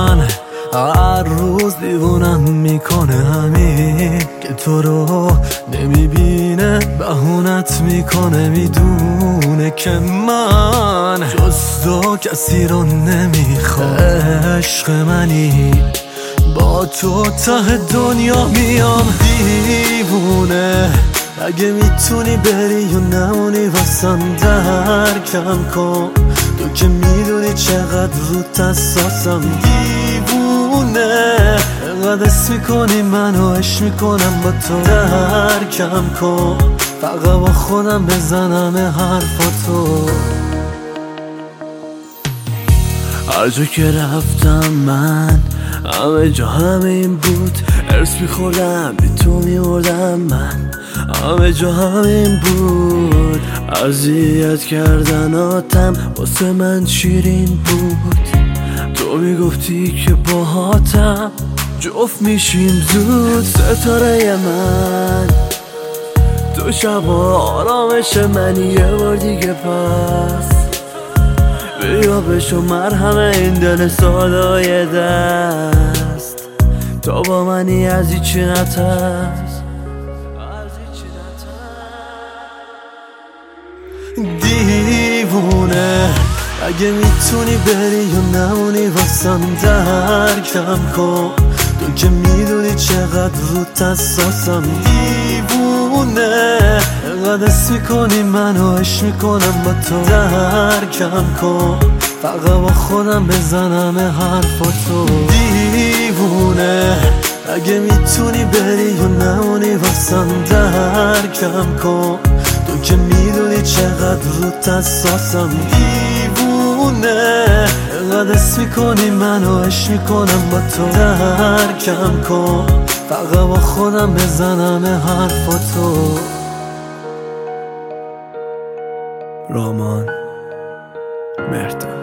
من هر روز دیوونم میکنه همین که تو رو نمیبینه، بهونت میکنه، میدونه که من جز تو کسی رو نمیخوام. عشق منی با تو ته دنیا میام دیوونه. اگه میتونی بری یا نمونی واسم درکم کن، تو که میدونی چقدر روت حساسم دیوونه. انقدر حس میکنی منو عشق میکنم با تو، درکم کن فقط با خودم بزنم حرفاتو. هر جا که رفتم من همه جا همین بود، ارس میخوردم بی تو میمردم من، همه جا همین بود. اذیت کردناتم واسه من شیرین بود، تو میگفتی که باهاتم جفت میشیم زود. ستاره من تو شبا آرامش منی، یه بار دیگه پس بیا بشو مرهم این دل سادای دست. تو با منی از هیچی نترس، دیوونه. اگه میتونی بری یا نمونی واسم درکم کن، تو که میدونی چقدر روت حساسم دیوونه. انقدر حس میکنی منو عشق میکنم با تو، درکم کن فقط با خودم بزنم حرفاتو دیوونه. اگه میتونی بری یا نمونی واسم درکم کن، تو که میدونی چقدر روت حساسم دیوونه. انقدر حس میکنی منو عشق میکنم با تو، درکم کن فقط با خودم بزنم حرفاتو. رامان مرتا.